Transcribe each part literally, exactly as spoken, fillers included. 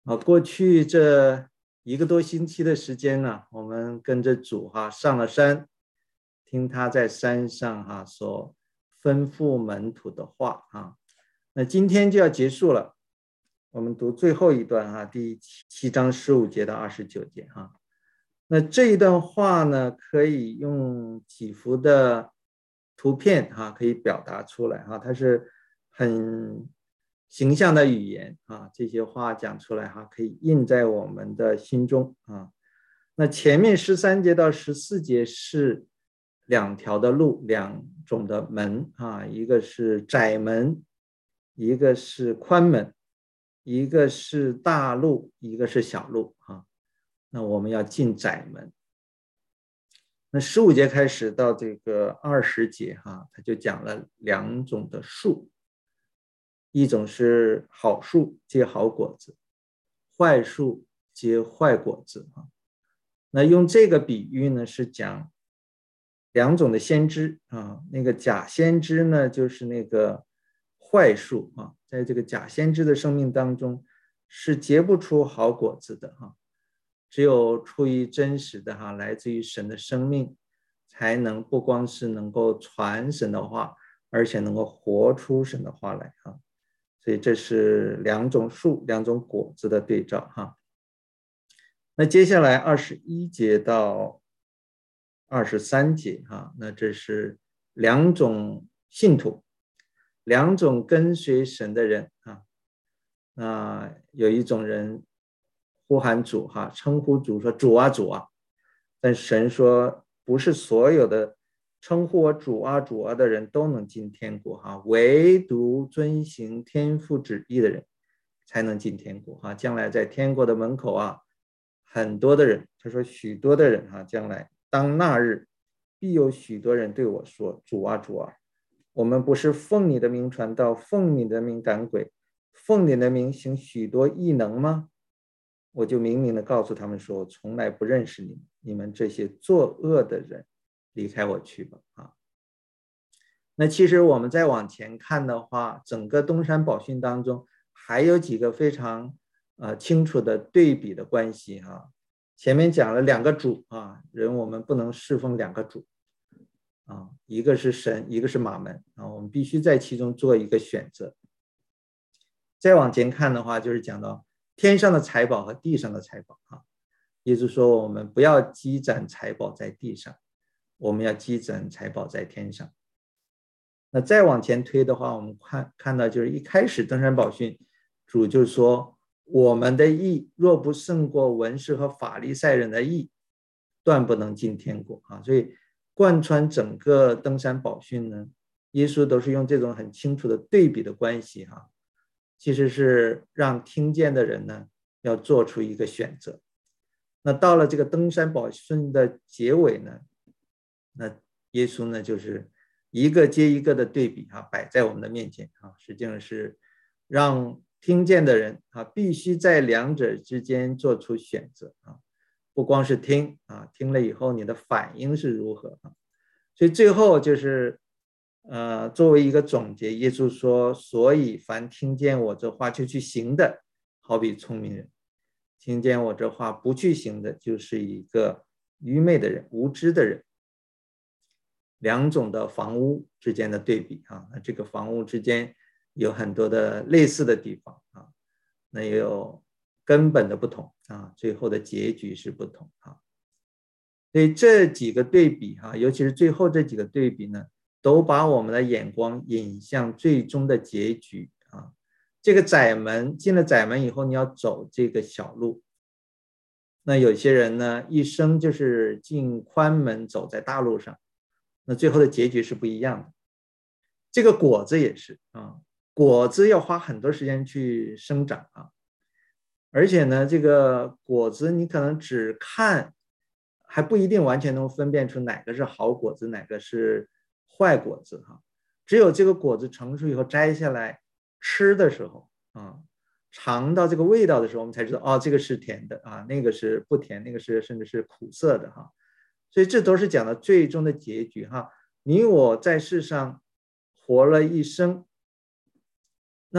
啊，过去这一个多星期的时间呢，我们跟着主哈上了山，听他在山上哈所吩咐门徒的话啊。那今天就要结束了，我们读最后一段哈，第七章十五节到二十九节哈。那这一段话呢，可以用几幅的图片哈，可以表达出来哈，它是很形象的语言啊，这些话讲出来哈，可以印在我们的心中啊。那前面十三节到十四节是两条的路，两种的门啊，一个是窄门，一个是宽门，一个是大路，一个是小路啊。那我们要进窄门。那十五节开始到这个二十节哈，他就讲了两种的树，一种是好树结好果子，坏树结坏果子啊。那用这个比喻呢，是讲两种的先知啊，那个假先知呢，就是那个坏树啊，在这个假先知的生命当中是结不出好果子的哈。只有出于真实的哈，来自于神的生命，才能不光是能够传神的话，而且能够活出神的话来哈。所以这是两种树、两种果子的对照哈。那接下来二十一节到二十三节哈，那这是两种信徒，两种跟随神的人啊。那有一种人呼喊主哈，称呼主说主啊主啊，但神说不是所有的称呼我主啊主啊的人都能进天国哈，唯独遵行天父旨意的人才能进天国哈。将来在天国的门口啊，很多的人，他说许多的人哈，将来当那日必有许多人对我说主啊主啊，我们不是奉你的名传道，奉你的名赶鬼，奉你的名行许多异能吗？我就明明的告诉他们说，我从来不认识你们，你们这些作恶的人，离开我去吧啊！那其实我们再往前看的话，整个东山宝训当中还有几个非常呃清楚的对比的关系哈。前面讲了两个主啊，人我们不能侍奉两个主啊，一个是神，一个是马门啊，我们必须在其中做一个选择。再往前看的话，就是讲到天上的财宝和地上的财宝啊。也就是说，我们不要积攒财宝在地上，我们要积攒财宝在天上。那再往前推的话，我们看看到就是一开始登山宝训，主就说我们的义若不胜过文士和法利赛人的义，断不能进天国啊。所以贯穿整个登山宝训呢，耶稣都是用这种很清楚的对比的关系哈。其实是让听见的人呢要做出一个选择。那到了这个登山宝训的结尾呢，那耶稣呢就是一个接一个的对比啊，摆在我们的面前啊，实际上是让听见的人啊必须在两者之间做出选择啊，不光是听啊，听了以后你的反应是如何啊。所以最后就是呃，作为一个总结，耶稣说，所以凡听见我这话就去行的，好比聪明人；听见我这话不去行的，就是一个愚昧的人、无知的人。两种的房屋之间的对比啊，那这个房屋之间有很多的类似的地方啊，那也有根本的不同啊，最后的结局是不同啊。所以这几个对比哈，尤其是最后这几个对比呢，都把我们的眼光引向最终的结局啊。这个窄门进了窄门以后，你要走这个小路。那有些人呢，一生就是进宽门，走在大路上，那最后的结局是不一样的。这个果子也是啊，果子要花很多时间去生长啊，而且呢，这个果子你可能只看。还不一定完全能分辨出哪个是好果子，哪个是坏果子哈。只有这个果子成熟以后摘下来吃的时候啊，尝到这个味道的时候，我们才知道哦，这个是甜的啊，那个是不甜，那个是甚至是苦涩的哈。所以这都是讲的最终的结局哈。你我在世上活了一生，那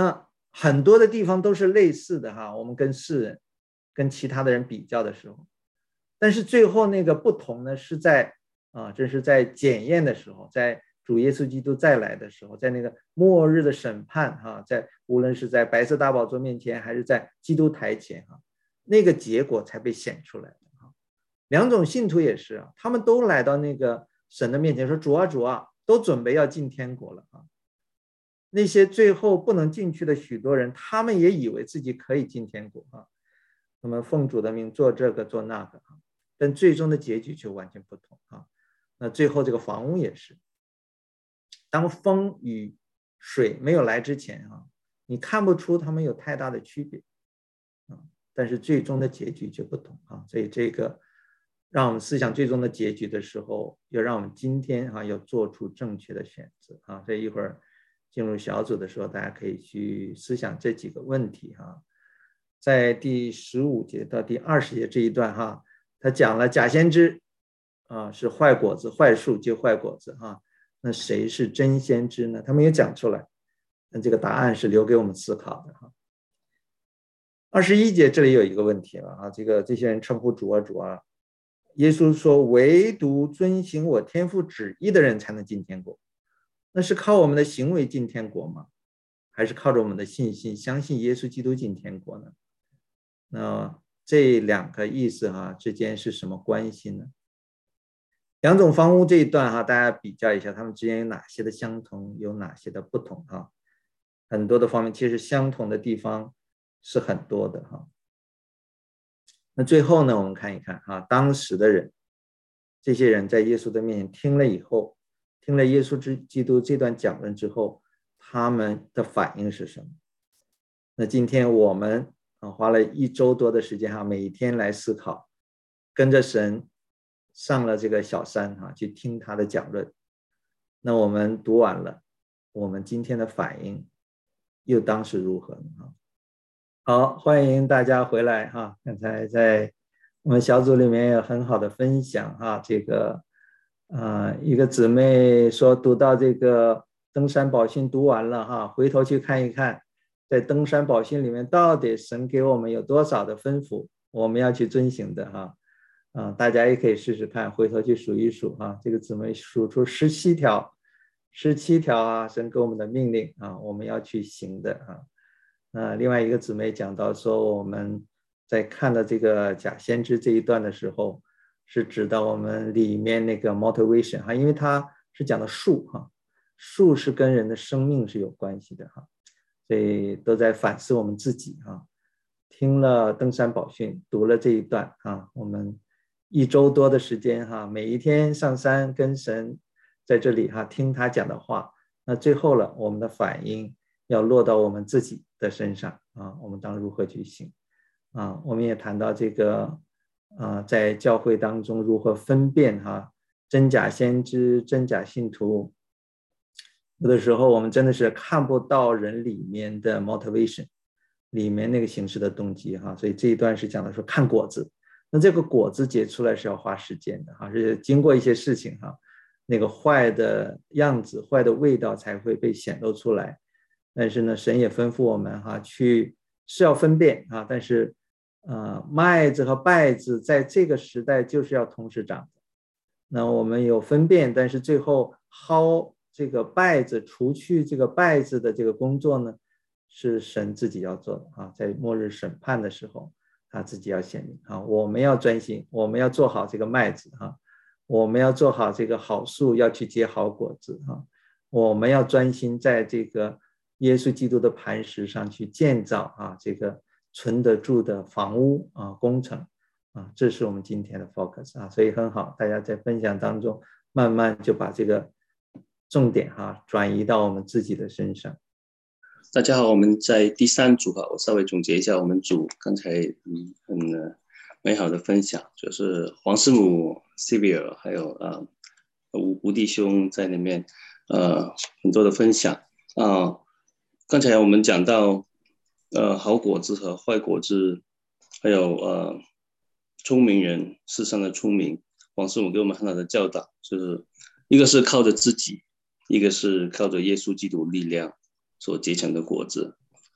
很多的地方都是类似的哈，我们跟世人、跟其他的人比较的时候，但是最后那个不同呢，是在啊，这是在检验的时候，在主耶稣基督再来的时候，在那个末日的审判哈，在无论是在白色大宝座面前，还是在基督台前哈，那个结果才被显出来的哈。两种信徒也是啊，他们都来到那个神的面前说：“主啊，主啊，都准备要进天国了啊。”那些最后不能进去的许多人，他们也以为自己可以进天国啊，那么奉主的名做这个做那个啊，但最终的结局却完全不同啊。那最后这个房屋也是，当风与水没有来之前啊，你看不出他们有太大的区别啊，但是最终的结局却不同啊。所以这个让我们思想最终的结局的时候，要让我们今天啊要做出正确的选择啊。这一会儿进入小组的时候，大家可以去思想这几个问题哈。在第十五节到第二十节这一段哈，他讲了假先知啊是坏果子，坏树结坏果子哈。那谁是真先知呢？他没有讲出来，那这个答案是留给我们思考的哈。二十一节这里有一个问题了啊，这个这些人称呼主啊主啊，耶稣说唯独遵行我天父旨意的人才能进天国。那是靠我们的行为进天国吗？还是靠着我们的信心相信耶稣基督进天国呢？那这两个意思哈之间是什么关系呢？两种房屋这一段哈，大家比较一下，他们之间有哪些的相同，有哪些的不同哈？很多的方面其实相同的地方是很多的哈。那最后呢，我们看一看哈，当时的人，这些人在耶稣的面前听了以后，听了耶稣基督这段讲论之后，他们的反应是什么？那今天我们啊花了一周多的时间哈，每一天来思考，跟着神上了这个小山哈，去听他的讲论。那我们读完了，我们今天的反应又当是如何呢？好，欢迎大家回来哈。刚才在我们小组里面有很好的分享哈，这个呃，一个姊妹说读到这个登山宝训读完了哈，回头去看一看，在登山宝训里面到底神给我们有多少的吩咐，我们要去遵行的哈。啊，大家也可以试试看，回头去数一数啊，这个姊妹数出十七条，十七条啊，神给我们的命令啊，我们要去行的啊。那另外一个姊妹讲到说，我们在看到这个假先知这一段的时候，是指到我们里面那个 motivation 哈，因为它是讲的树哈，树是跟人的生命是有关系的哈，所以都在反思我们自己哈。听了登山宝训，读了这一段啊，我们一周多的时间哈，每一天上山跟神在这里哈听他讲的话，那最后了，我们的反应要落到我们自己的身上啊，我们当如何去行啊？我们也谈到这个啊，在教会当中如何分辨哈真假先知、真假信徒。有的时候我们真的是看不到人里面的 motivation， 里面那个形式的动机哈，所以这一段是讲的说看果子。那这个果子结出来是要花时间的哈，是经过一些事情哈，那个坏的样子、坏的味道才会被显露出来。但是呢，神也吩咐我们哈，去是要分辨啊，但是呃，麦子和稗子在这个时代就是要同时长的。那我们有分辨，但是最后薅这个稗子、除去这个稗子的这个工作呢，是神自己要做的啊，在末日审判的时候，他自己要显明啊，我们要专心，我们要做好这个麦子哈，我们要做好这个好树，要去结好果子哈，我们要专心在这个耶稣基督的磐石上去建造啊，这个存得住的房屋啊，工程啊，这是我们今天的 focus 啊，所以很好，大家在分享当中慢慢就把这个重点哈转移到我们自己的身上。 大家好，我们在第三组哈，我稍微总结一下我们组刚才嗯很、呃、美好的分享，就是黄师母 Sylvia 还有呃吴吴弟兄在里面呃很多的分享啊、呃。刚才我们讲到呃好果子和坏果子，还有呃聪明人世上的聪明，黄师母给我们很好的教导，就是一个是靠着自己，一个是靠着耶稣基督力量所结成的果子，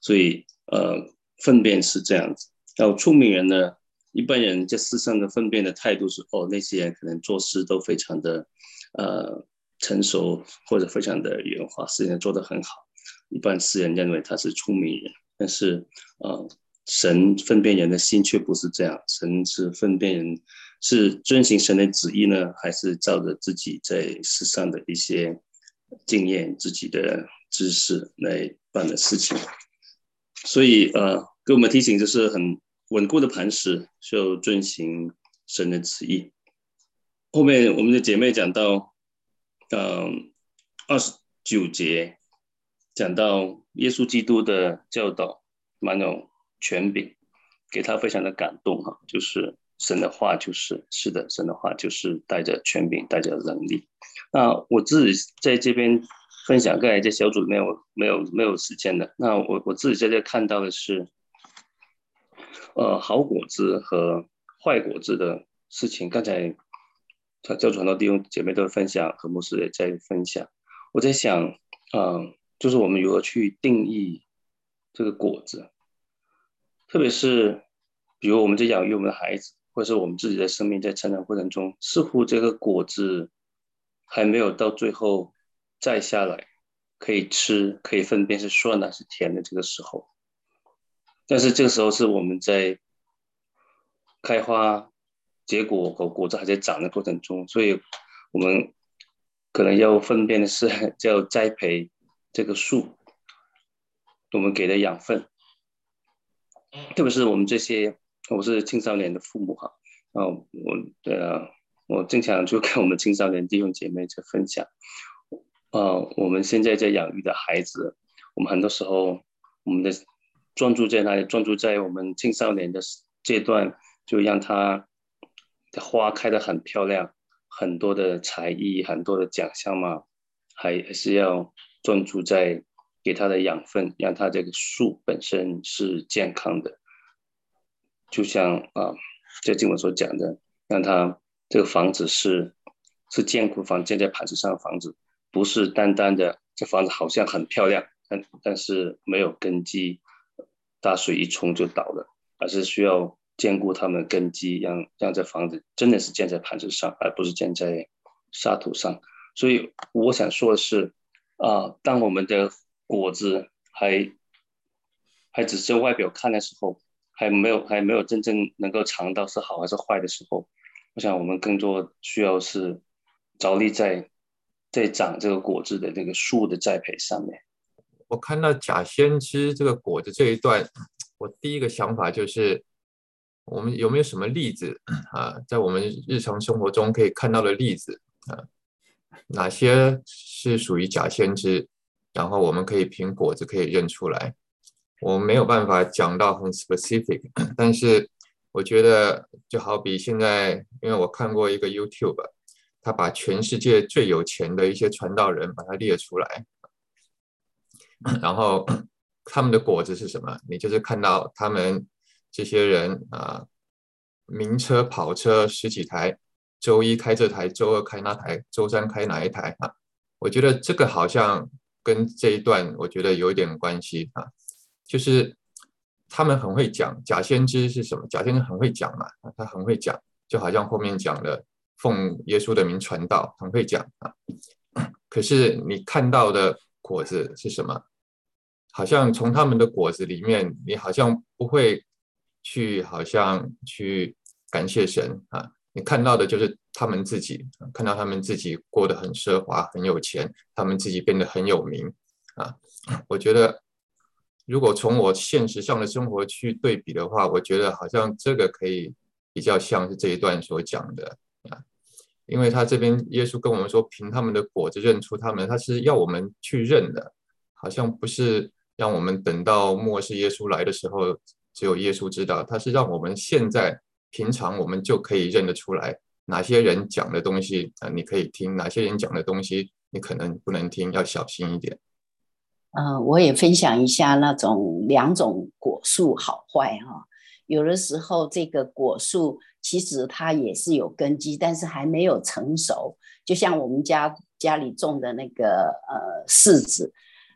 所以呃，分辨是这样子。然后聪明人呢，一般人在世上的分辨的态度是，哦，那些人可能做事都非常的呃成熟，或者非常的圆滑，事情做得很好。一般世人认为他是聪明人，但是呃，神分辨人的心却不是这样。神是分辨人，是遵行神的旨意呢，还是照着自己在世上的一些经验、自己的知识来办的事情？所以呃，给我们提醒就是很稳固的磐石，就遵行神的旨意。后面我们的姐妹讲到，嗯，二十九节讲到耶稣基督的教导蛮有权柄，给他非常的感动哈，就是神的话就是是的，神的话就是带着权柄，带着能力。那我自己在这边分享，刚才在小组里面我没有没有时间的，那我我自己在这看到的是，呃，好果子和坏果子的事情。刚才教主很多弟兄姐妹都分享，和牧师也在分享。我在想，嗯、呃，就是我们如何去定义这个果子，特别是比如我们在养育我们的孩子，或者是我们自己的生命在成长过程中，似乎这个果子还没有到最后摘下来可以吃，可以分辨是酸的是甜的这个时候。但是这个时候是我们在开花结果和果子还在长的过程中，所以我们可能要分辨的是要栽培这个树，我们给的养分，特别是我们这些我是青少年的父母哈，啊，我呃我经常就跟我们青少年弟兄姐妹在分享，呃，我们现在在养育的孩子，我们很多时候我们的专注在哪里？专注在我们青少年的阶段，就让他的花开得很漂亮，很多的才艺，很多的奖项嘛，还还是要专注在给他的养分，让他这个树本身是健康的。就像啊，这经文所讲的，让他这个房子是是坚固房，建在磐石上的房子，不是单单的这房子好像很漂亮，但但是没有根基，大水一冲就倒了，而是需要坚固他们的根基，让让这房子真的是建在磐石上，而不是建在沙土上。所以我想说的是，啊，当我们的果子还还只是外表看的时候，还没有还没有真正能够尝到是好还是坏的时候，我想我们更多需要是着力在在长这个果子的这个树的栽培上面。 我看到假先知这个果子这一段，我第一个想法就是，我们有没有什么例子啊，在我们日常生活中可以看到的例子啊，哪些是属于假先知，然后我们可以凭果子可以认出来。我没有办法讲到很 specific， 但是我觉得就好比现在，因为我看过一个 YouTube， 他把全世界最有钱的一些传道人把它列出来，然后他们的果子是什么？你就是看到他们这些人啊，名车跑车十几台，周一开这台，周二开那台，周三开哪一台啊？我觉得这个好像跟这一段我觉得有一点关系啊。就是他们很会讲，假先知是什么？假先知很会讲嘛，他很会讲，就好像后面讲的奉耶稣的名传道，很会讲啊。可是你看到的果子是什么？好像从他们的果子里面，你好像不会去，好像去感谢神啊。你看到的就是他们自己，看到他们自己过得很奢华、很有钱，他们自己变得很有名啊。我觉得。如果从我现实上的生活去对比的话，我觉得好像这个可以比较像是这一段所讲的啊，因为他这边耶稣跟我们说，凭他们的果子认出他们，他是要我们去认的，好像不是让我们等到末世耶稣来的时候，只有耶稣知道，他是让我们现在平常我们就可以认得出来，哪些人讲的东西啊，你可以听，哪些人讲的东西你可能不能听，要小心一点。 呃，我也分享一下那种两种果树好坏哈。有的时候这个果树其实它也是有根基，但是还没有成熟。就像我们家家里种的那个呃柿子，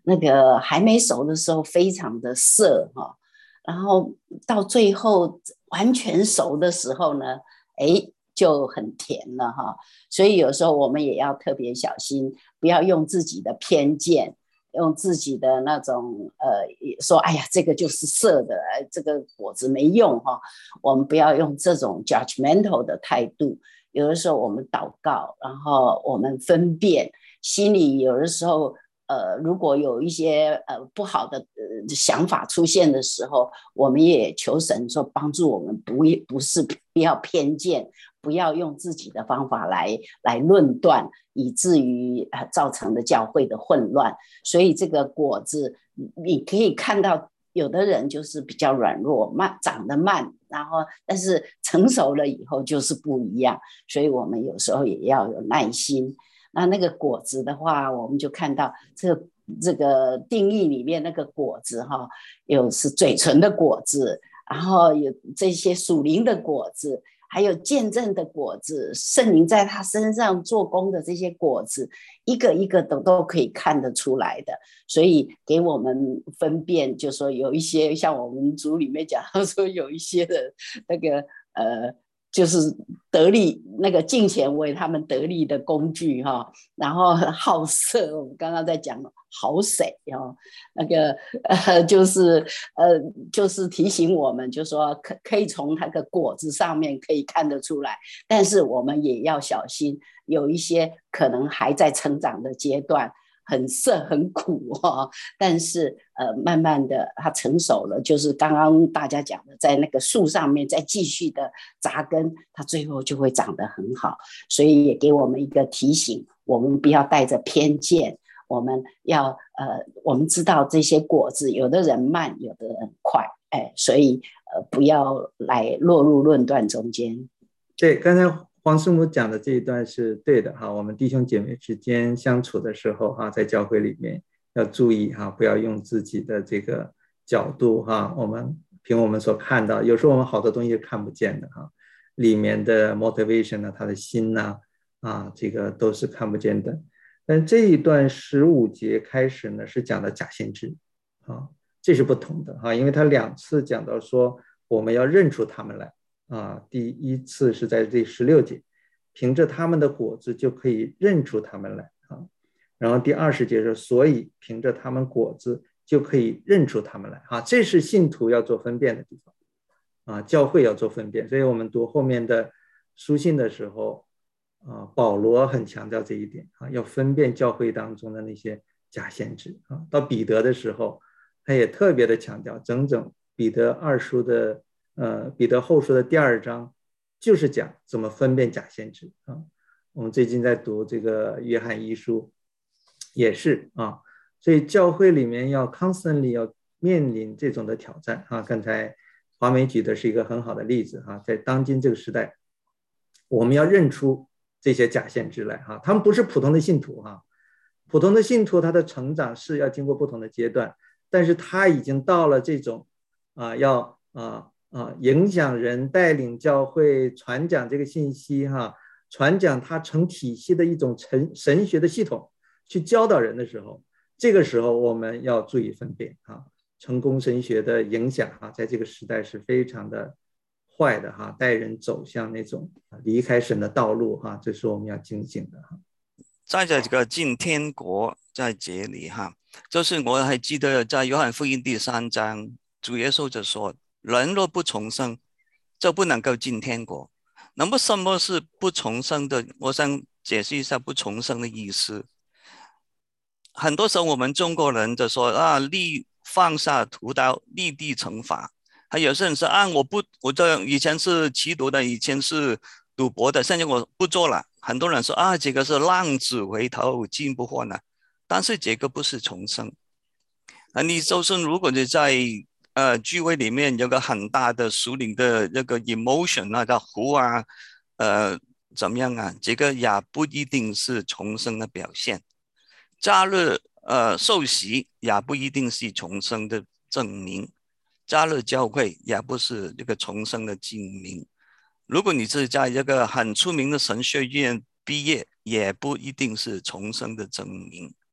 那个还没熟的时候非常的涩哈，然后到最后完全熟的时候呢，哎，就很甜了哈。所以有时候我们也要特别小心，不要用自己的偏见，用自己的那种呃说，哎呀，这个就是涩的，这个果子没用哈。我们不要用这种 judgmental 的态度。有的时候我们祷告，然后我们分辨，心里有的时候呃，如果有一些呃不好的、呃、想法出现的时候，我们也求神说帮助我们不，不是不要偏见，不要用自己的方法来来论断，以至于、呃、造成的教会的混乱。所以这个果子，你可以看到有的人就是比较软弱，慢长得慢，然后但是成熟了以后就是不一样。所以我们有时候也要有耐心。那那个果子的话，我们就看到这个这个定义里面那个果子哈，有是嘴唇的果子，然后有这些属灵的果子，还有见证的果子，圣灵在他身上做工的这些果子，一个一个都都可以看得出来的。所以给我们分辨，就说有一些像我们组里面讲说有一些的那个呃。就是得利那个金钱为他们得利的工具哈，然后好色，我们刚刚在讲好水哈，那个呃就是呃就是提醒我们，就说可可以从那个果子上面可以看得出来，但是我们也要小心，有一些可能还在成长的阶段。很涩很苦哦，但是呃，慢慢的它成熟了，就是刚刚大家讲的，在那个树上面再继续的扎根，它最后就会长得很好。所以也给我们一个提醒，我们不要带着偏见，我们要呃，我们知道这些果子，有的人慢，有的人快，哎，所以呃，不要来落入论断中间。 对，刚才黄师母讲的这一段是对的哈，我们弟兄姐妹之间相处的时候哈，在教会里面要注意哈，不要用自己的这个角度哈，我们凭我们所看到，有时候我们好多东西是看不见的哈，里面的 motivation 呢，他的心呐 啊, 啊，这个都是看不见的。但这一段十五节开始呢，是讲的假先知啊，这是不同的哈，因为他两次讲到说我们要认出他们来。啊，第一次是在这十六节，凭着他们的果子就可以认出他们来啊。然后第二十节说，所以凭着他们果子就可以认出他们来啊。这是信徒要做分辨的地方啊，教会要做分辨。所以我们读后面的书信的时候啊，保罗很强调这一点啊，要分辨教会当中的那些假先知啊。到彼得的时候，他也特别的强调，整整彼得二书的。呃，彼得后书的第二章就是讲怎么分辨假先知啊。我们最近在读这个约翰一书，也是啊。所以教会里面要 constantly 要面临这种的挑战啊。刚才华美举的是一个很好的例子啊，在当今这个时代，我们要认出这些假先知来哈，他们不是普通的信徒哈。普通的信徒他的成长是要经过不同的阶段，但是他已经到了这种啊要啊。啊，影响人，带领教会传讲这个信息哈，传讲它成体系的一种神神学的系统，去教导人的时候，这个时候我们要注意分辨哈，成功神學的影響哈，在這個時代是非常的壞的哈，帶人走向那種離開神的道路哈，這是我們要警醒的哈。 在這個進天國在這裡哈，就是我還記得在約翰福音第三章，主耶穌就說，人若不重生，就不能夠進天國。那麼什麼是不重生的？我想解釋一下不重生的意思。很多時候我們中國人就說啊，立放下屠刀，立地成佛。還有些人說啊，我不，我這以前是吸毒的，以前是賭博的，現在我不做了。很多人說啊，這個是浪子回頭金不換了。但是這個不是重生。啊，你就算如果你在呃聚會裡面有個很大的屬靈的一個 emotion 啊，叫哭啊，呃，怎麼樣啊？這個也不一定是重生的表現。加入呃受洗也不一定是重生的證明。加入教會也不是一個重生的證明。如果你是在一個很出名的神學院畢業，也不一定是重生的證明。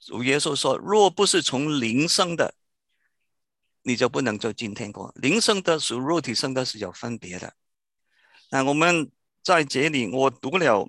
主耶稣说，若不是从灵生的，你就不能走进天国。灵生的属肉体生的是有分别的。那我们在这里，我读了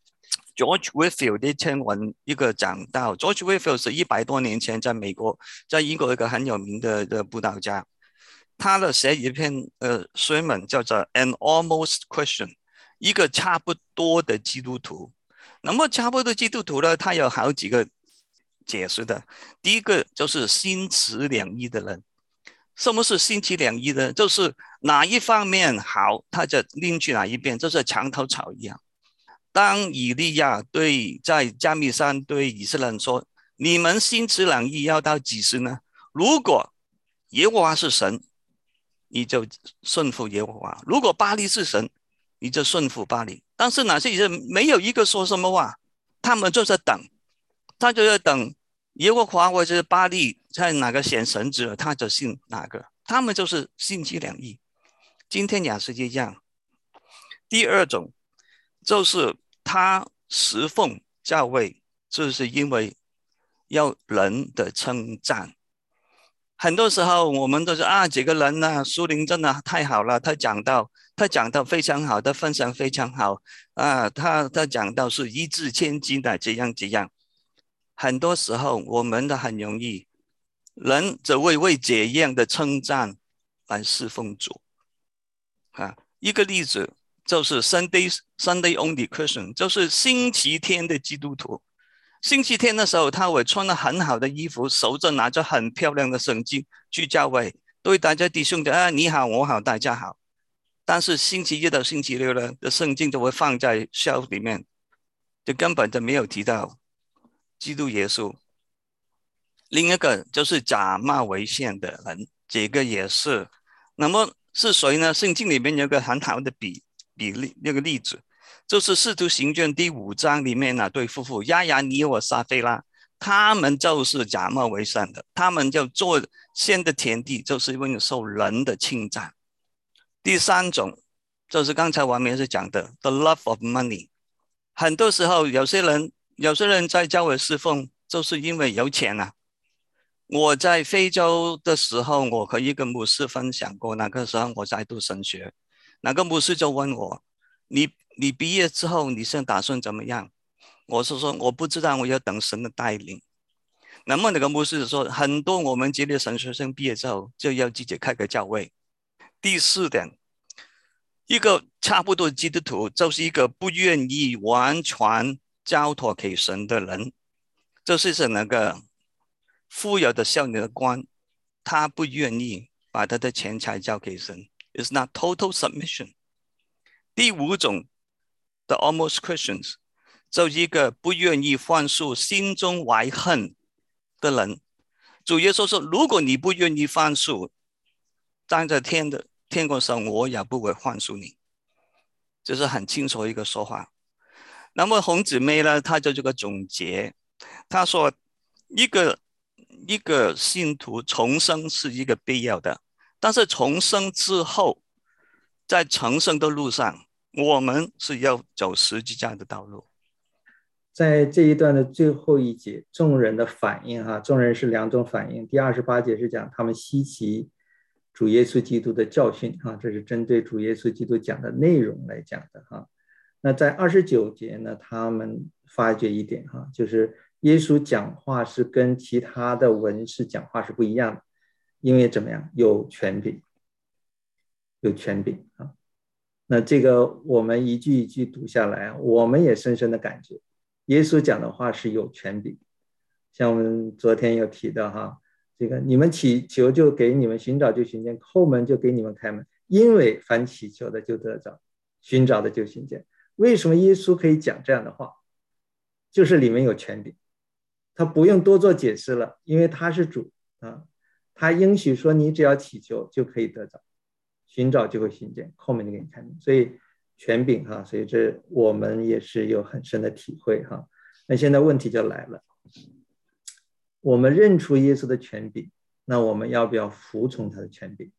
George Whitefield 的一篇文，一个讲道。George Whitefield 是一百多年前在美国，在英国一个很有名的的布道家。他的写一篇呃 sermon 叫做 An Almost Christian， 一个差不多的基督徒。那么差不多的基督徒呢，他有好几个解释的。第一个就是心持两意的人。什么是心持两意呢？就是哪一方面好，他就拎去哪一边，就是墙头草一样。当以利亚对在加密山对以色列人说，你们心持两意要到几时呢？如果耶和华是神，你就顺服耶和华；如果巴力是神，你就顺服巴力。但是哪些人没有一个说什么话，他们就在等，他就在等耶和华或者巴力在哪个显神旨，他就信哪个，他们就是心持两意。今天也是一样。第二种就是他侍奉教会，就是因为要人的称赞。很多时候我们都是啊，这个人呢，属灵真的太好了，他讲到他讲到非常好，他分享非常好啊，他他讲到是一掷千金的这样这样。很多时候我们的很容易，人只会为这样的称赞来侍奉主啊。一个例子就是 Sunday Sunday only Christian， 就是星期天的基督徒。星期天的时候，他会穿了很好的衣服，手着拿着很漂亮的圣经去教会，对大家弟兄的啊，你好，我好，大家好。但是星期一到星期六呢，的圣经就会放在 shelf 里面，就根本就没有提到基督耶稣。另一个就是假冒为善的人，这个也是。那么是谁呢？圣经里面有个很好的比比例那个例子，就是《使徒行传》第五章里面那对夫妇亚亚尼和撒非拉，他们就是假冒为善的，他们就做先的田地，就是因为受人的称赞。第三种就是刚才我们也是讲的 the love of money。 很多时候有些人有些人在教会侍奉就是因为有钱啊。我在非洲的时候，我和一个牧师分享过，那个时候我在读神学，那个牧师就问我，你你毕业之后你现在打算怎么样？我是说我不知道，我要等神的带领。那么那个牧师说，很多我们这里神学生毕业之后就要自己开个教会。第四点，一个差不多基督徒就是一个不愿意完全交托给神的人，就是是那个富有的少年的官，他不愿意把他的钱财交给神 ，is not total submission。第五种 ，the almost Christians， 就是一个不愿意宽恕、心中怀恨的人。主耶稣说，如果你不愿意宽恕，站在天的天国上，我也不会宽恕你。这是很清楚一个说法。那么洪姊妹呢，她就这个总结，她说一个一个信徒重生是一个必要的，但是重生之后，在成圣的路上，我们是要走十字架的道路。 在这一段的最后一节，众人的反应哈，众人是两种反应。第二十八节是讲他们稀奇主耶稣基督的教训哈，这是针对主耶稣基督讲的内容来讲的哈。那在二十九节呢，他们发觉一点哈，就是耶稣讲话是跟其他的文士讲话是不一样的，因为怎么样？有权柄，有权柄啊。那这个我们一句一句读下来，我们也深深的感觉，耶稣讲的话是有权柄。像我们昨天有提到哈，这个你们祈求就给你们，寻找就寻见，叩门就给你们开门，因为凡祈求的就得着，寻找的就寻见。为什么耶稣可以讲这样的话？就是里面有权柄，他不用多做解释了，因为他是主啊，他应许说你只要祈求就可以得着，寻找就会寻见，叩门就给你开门，所以权柄哈，所以这我们也是有很深的体会哈。那现在问题就来了，我们认出耶稣的权柄，那我们要不要服从他的权柄？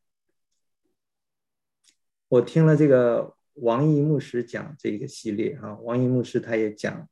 我听了这个王毅牧师讲这个系列哈，王毅牧师他也讲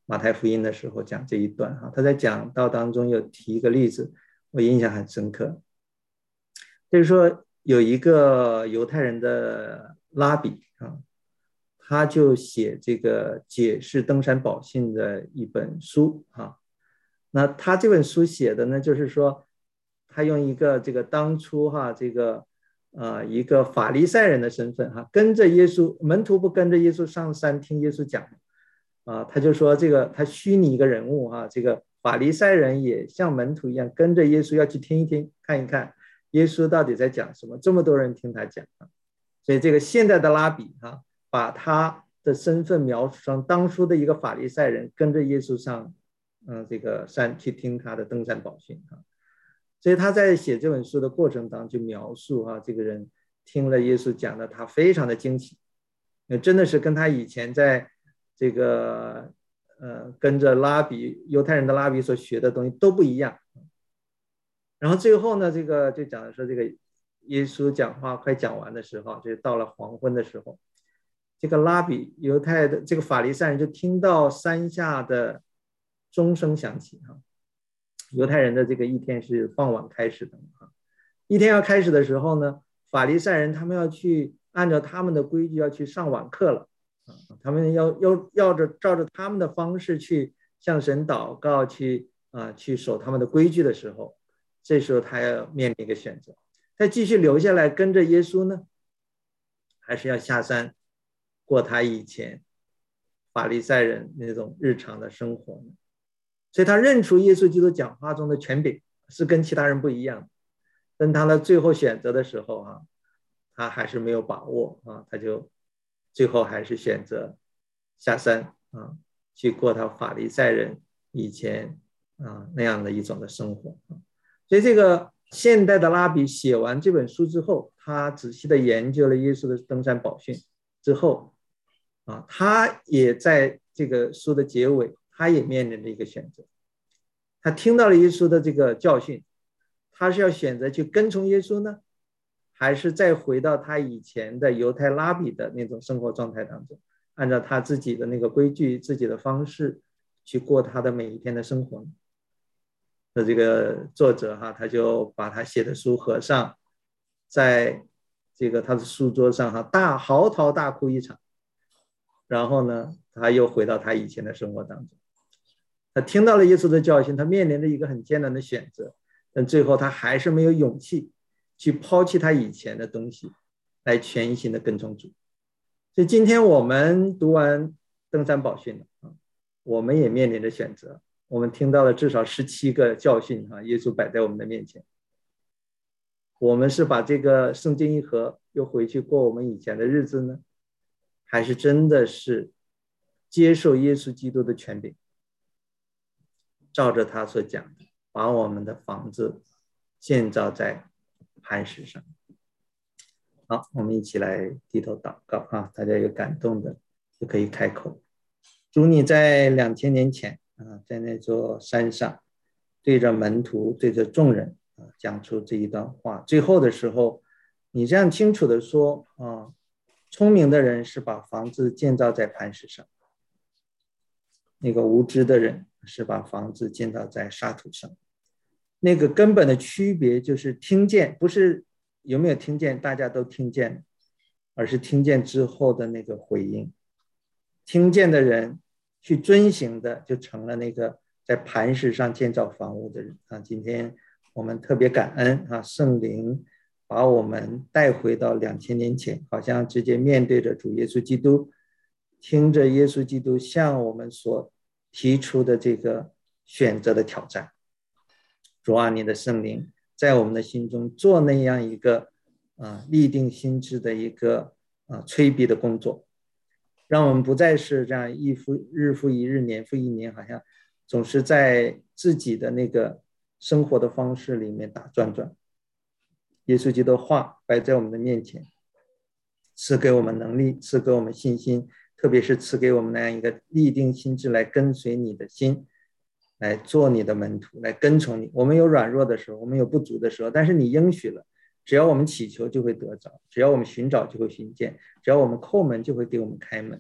马太福音的时候讲这一段哈，他在讲道当中有提一个例子，我印象很深刻，就是说有一个犹太人的拉比啊，他就写这个解释登山宝训的一本书啊。那他这本书写的呢，就是说他用一个这个当初哈这个呃一个法利赛人的身份哈，跟着耶稣，门徒不跟着耶稣上山听耶稣讲啊，他就说这个他虚拟一个人物哈，这个法利赛人也像门徒一样跟着耶稣要去听一听看一看耶稣到底在讲什么，这么多人听他讲啊，所以这个现代的拉比哈，把他的身份描述成当初的一个法利赛人跟着耶稣上嗯，这个山去听他的登山宝训啊，所以他在写这本书的过程当中就描述啊，这个人听了耶稣讲的，他非常的惊奇，真的是跟他以前在这个呃跟着拉比犹太人的拉比所学的东西都不一样。然后最后呢，这个就讲的说，这个耶稣讲话快讲完的时候，就到了黄昏的时候，这个拉比犹太的这个法利赛人就听到山下的钟声响起哈，犹太人的这个一天是傍晚开始的哈，一天要开始的时候呢，法利赛人他们要去按照他们的规矩要去上晚课了啊，他们要要要着照着他们的方式去向神祷告，去啊去守他们的规矩的时候，这时候他要面临一个选择，他继续留下来跟着耶稣呢，还是要下山过他以前法利赛人那种日常的生活呢？所以他认出耶稣基督讲话中的权柄是跟其他人不一样的，但他的最后选择的时候啊，他还是没有把握啊，他就最后还是选择下山啊，去过他法利赛人以前啊那样的一种的生活。所以这个现代的拉比写完这本书之后，他仔细的研究了耶稣的登山宝训之后啊，他也在这个书的结尾，他也面临着一个选择，他听到了耶稣的这个教训，他是要选择去跟从耶稣呢，还是再回到他以前的犹太拉比的那种生活状态当中，按照他自己的那个规矩自己的方式去过他的每一天的生活呢？那这个作者哈，他就把他写的书合上，在这个他的书桌上哈大嚎啕大哭一场，然后呢他又回到他以前的生活当中，他听到了耶稣的教训，他面临着一个很艰难的选择，但最后他还是没有勇气去抛弃他以前的东西，来全心的跟从主。所以今天我们读完登山宝训了，我们也面临着选择，我们听到了至少十七个教训哈，耶稣摆在我们的面前，我们是把这个圣经一合又回去过我们以前的日子呢，还是真的是接受耶稣基督的权柄，照着他所讲的，把我们的房子建造在磐石上。好，我们一起来低头祷告啊！大家有感动的就可以开口。主，你在两千年前啊，在那座山上，对着门徒，对着众人啊，讲出这一段话。最后的时候，你这样清楚的说啊，聪明的人是把房子建造在磐石上，那个无知的人是把房子建造在沙土上。那个根本的区别就是听见，不是有没有听见大家都听见，而是听见之后的那个回应。听见的人去遵行的，就成了那个在磐石上建造房屋的人啊！今天我们特别感恩啊，圣灵把我们带回到两千年前，好像直接面对着主耶稣基督，听着耶稣基督向我们所提出的这个选择的挑战。主啊，你的圣灵在我们的心中做那样一个啊立定心志的一个啊催逼的工作，让我们不再是这样一复日复一日年复一年，好像总是在自己的那个生活的方式里面打转转。耶稣基督的话摆在我们的面前，赐给我们能力，赐给我们信心，特别是赐给我们那样一个立定心志来跟随你的心，来做你的门徒，来跟从你。我们有软弱的时候，我们有不足的时候，但是你应许了，只要我们祈求就会得着，只要我们寻找就会寻见，只要我们叩门就会给我们开门。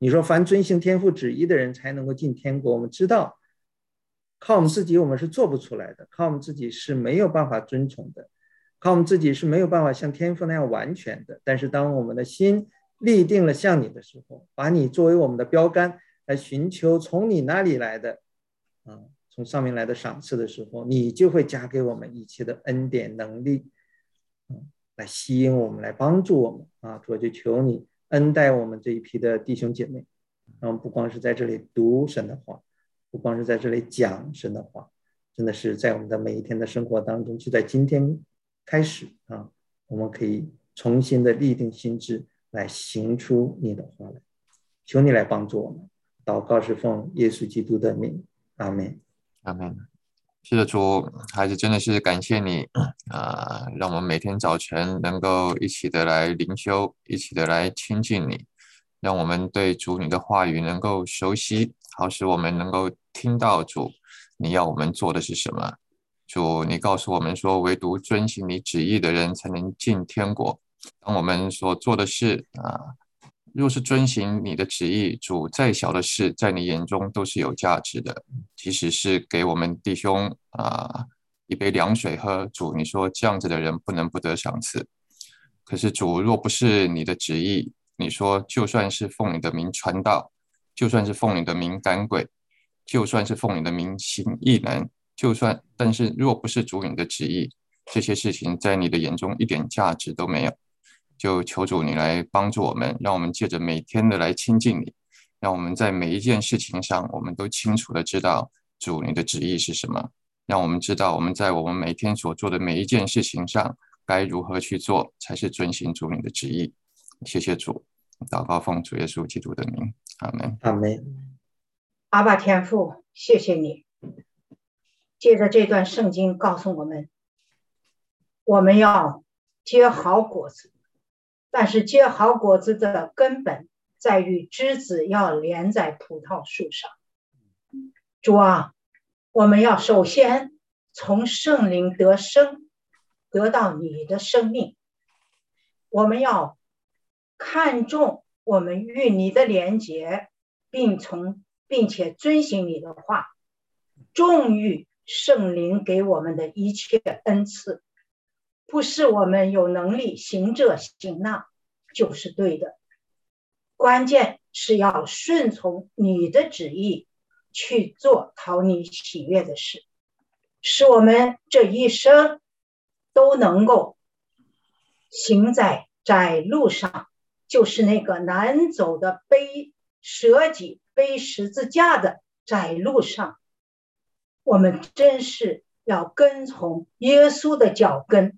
你说凡遵行天父旨意的人才能够进天国，我们知道靠我们自己我们是做不出来的，靠我们自己是没有办法遵从的，靠我们自己是没有办法像天父那样完全的。但是当我们的心立定了向你的时候，把你作为我们的标杆来寻求从你那里来的、啊、从上面来的赏赐的时候，你就会加给我们一切的恩典能力、啊、来吸引我们，来帮助我们啊！主，就求你恩待我们这一批的弟兄姐妹，然后不光是在这里读神的话，不光是在这里讲神的话，真的是在我们的每一天的生活当中，就在今天开始啊，我们可以重新的立定心志来行出你的话来。求你来帮助我们，祷告是奉耶稣基督的名，阿们。 阿们。是的，主，孩子真的是感谢你啊、呃，让我们每天早晨能够一起的来灵修，一起的来亲近你，让我们对主你的话语能够熟悉，好使我们能够听到主你要我们做的是什么。主，你告诉我们说，唯独遵行你旨意的人才能进天国。当我们所做的事啊，若是遵行你的旨意，主，再小的事在你眼中都是有价值的，即使是给我们弟兄啊一杯凉水喝，主，你说这样子的人不能不得赏赐。可是主，若不是你的旨意，你说就算是奉你的名传道，就算是奉你的名赶鬼，就算是奉你的名行异能，就算但是若不是主你的旨意，这些事情在你的眼中一点价值都没有。就求主你来帮助我们，让我们借着每天的来亲近你，让我们在每一件事情上我们都清楚的知道主你的旨意是什么，让我们知道我们在我们每天所做的每一件事情上该如何去做才是遵行主你的旨意。谢谢主，祷告奉主耶稣基督的名，阿们。 阿们。 阿爸天父，谢谢你，借着这段圣经告诉我们，我们要结好果子，但是结好果子的根本在于枝子要连在葡萄树上。主啊，我们要首先从圣灵得生，得到你的生命。我们要看重我们与你的连结，并从并且遵行你的话，重于圣灵给我们的一切恩赐。不是我们有能力行这行那就是对的，关键是要顺从你的旨意去做讨你喜悦的事，使我们这一生都能够行在窄路上，就是那个难走的背舍己背十字架的窄路上。我们真是要跟从耶稣的脚跟，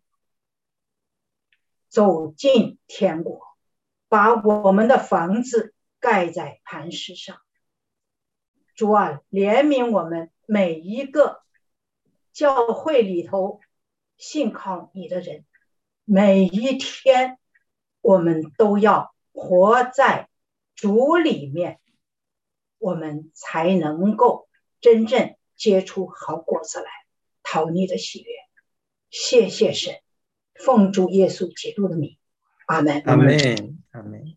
走进天国，把我们的房子盖在磐石上。主啊，怜悯我们每一个教会里头信靠你的人，每一天我们都要活在主里面，我们才能够真正结出好果子来，讨你的喜悦。谢谢神，奉主耶稣基督的名，阿们。 阿们。阿们。